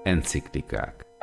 Enciklikák.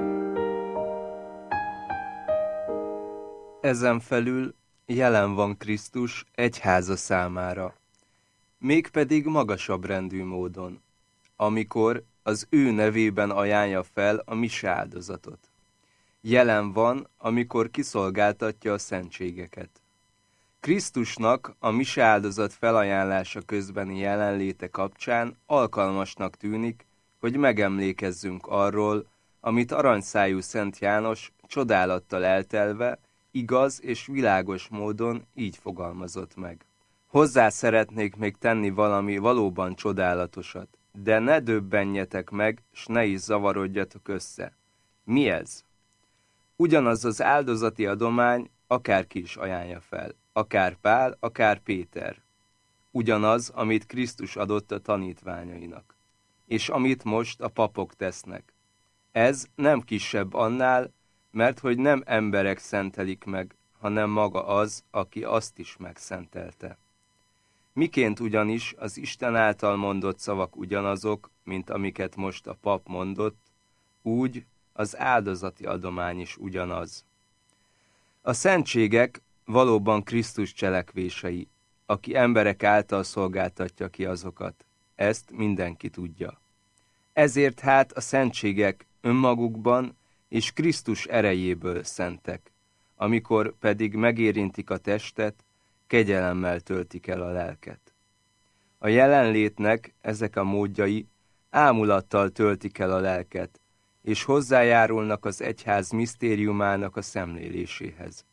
Ezen felül jelen van Krisztus egyháza számára, mégpedig magasabb rendű módon, amikor az ő nevében ajánlja fel a mise áldozatot. Jelen van, amikor kiszolgáltatja a szentségeket. Krisztusnak a mise áldozat felajánlása közbeni jelenléte kapcsán alkalmasnak tűnik, hogy megemlékezzünk arról, amit aranyszájú Szent János csodálattal eltelve, igaz és világos módon így fogalmazott meg. Hozzá szeretnék még tenni valami valóban csodálatosat, de ne döbbenjetek meg, s ne is zavarodjatok össze. Mi ez? Ugyanaz az áldozati adomány, akárki is ajánlja fel, akár Pál, akár Péter. Ugyanaz, amit Krisztus adott a tanítványainak, és amit most a papok tesznek. Ez nem kisebb annál, mert hogy nem emberek szentelik meg, hanem maga az, aki azt is megszentelte. Miként ugyanis az Isten által mondott szavak ugyanazok, mint amiket most a pap mondott, úgy az áldozati adomány is ugyanaz. A szentségek valóban Krisztus cselekvései, aki emberek által szolgáltatja ki azokat. Ezt mindenki tudja. Ezért hát a szentségek önmagukban és Krisztus erejéből szentek, amikor pedig megérintik a testet, kegyelemmel töltik el a lelket. A jelenlétnek ezek a módjai ámulattal töltik el a lelket, és hozzájárulnak az egyház misztériumának a szemléléséhez.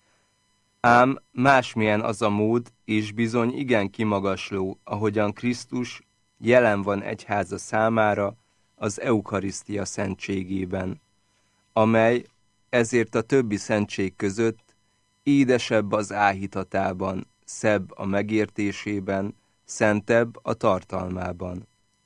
Ám másmilyen az a mód, és bizony igen kimagasló, ahogyan Krisztus jelen van egyháza számára az eukarisztia szentségében, amely ezért a többi szentség között édesebb az áhítatában, szebb a megértésében, szentebb a tartalmában.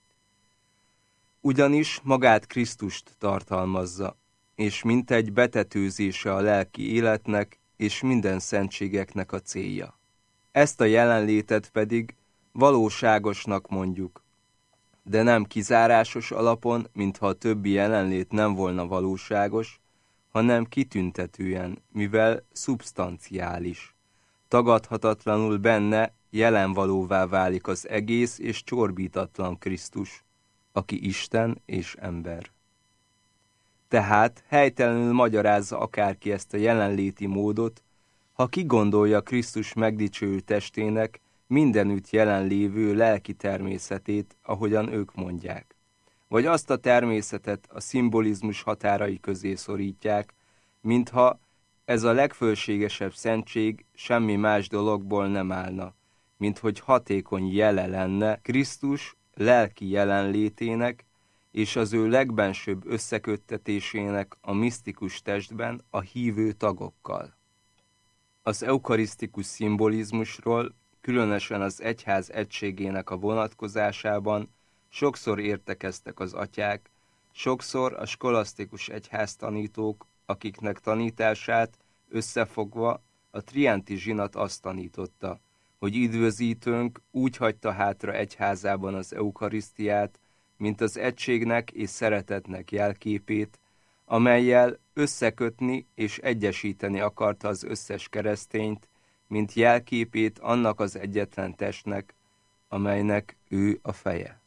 Ugyanis magát Krisztust tartalmazza, és mintegy betetőzése a lelki életnek és minden szentségeknek a célja. Ezt a jelenlétet pedig valóságosnak mondjuk, de nem kizárásos alapon, mintha a többi jelenlét nem volna valóságos, hanem kitüntetően, mivel szubstanciális. Tagadhatatlanul benne jelenvalóvá válik az egész és csorbítatlan Krisztus, aki Isten és ember. Tehát helytelenül magyarázza akárki ezt a jelenléti módot, ha kigondolja Krisztus megdicsőült testének mindenütt jelenlévő lelki természetét, ahogyan ők mondják. Vagy azt a természetet a szimbolizmus határai közé szorítják, mintha ez a legfölségesebb szentség semmi más dologból nem állna, mint hogy hatékony jele lenne Krisztus lelki jelenlétének és az ő legbensőbb összeköttetésének a misztikus testben a hívő tagokkal. Az eukarisztikus szimbolizmusról, különösen az egyház egységének a vonatkozásában sokszor értekeztek az atyák, sokszor a skolasztikus egyháztanítók, akiknek tanítását összefogva a trienti zsinat azt tanította, hogy üdvözítőnk úgy hagyta hátra egyházában az eukarisztiát, mint az egységnek és szeretetnek jelképét, amellyel összekötni és egyesíteni akarta az összes keresztényt, mint jelképét annak az egyetlen testnek, amelynek ő a feje.